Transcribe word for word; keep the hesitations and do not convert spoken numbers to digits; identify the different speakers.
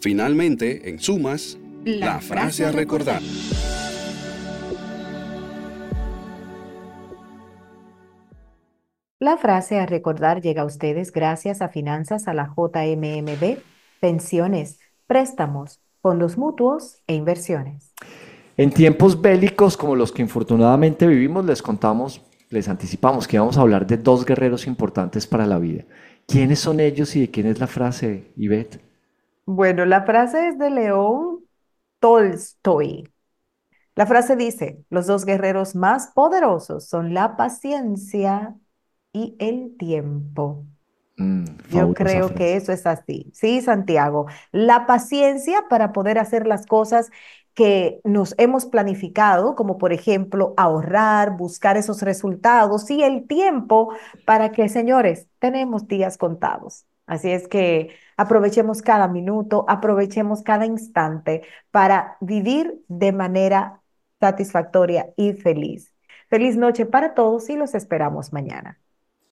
Speaker 1: Finalmente, en sumas, la, la frase a recordar.
Speaker 2: La frase a recordar llega a ustedes gracias a Finanzas a la J M M B, pensiones, préstamos, fondos mutuos e inversiones.
Speaker 3: En tiempos bélicos como los que infortunadamente vivimos, les contamos, les anticipamos que vamos a hablar de dos guerreros importantes para la vida. ¿Quiénes son ellos y de quién es la frase, Ivette?
Speaker 2: Bueno, la frase es de León Tolstoy. La frase dice, los dos guerreros más poderosos son la paciencia y el tiempo.
Speaker 3: Mm,
Speaker 2: Yo
Speaker 3: fabulosa
Speaker 2: creo que
Speaker 3: frase.
Speaker 2: eso es así. Sí, Santiago. La paciencia para poder hacer las cosas que nos hemos planificado, como por ejemplo ahorrar, buscar esos resultados y el tiempo para que, señores, tenemos días contados. Así es que aprovechemos cada minuto, aprovechemos cada instante para vivir de manera satisfactoria y feliz. Feliz noche para todos y los esperamos mañana.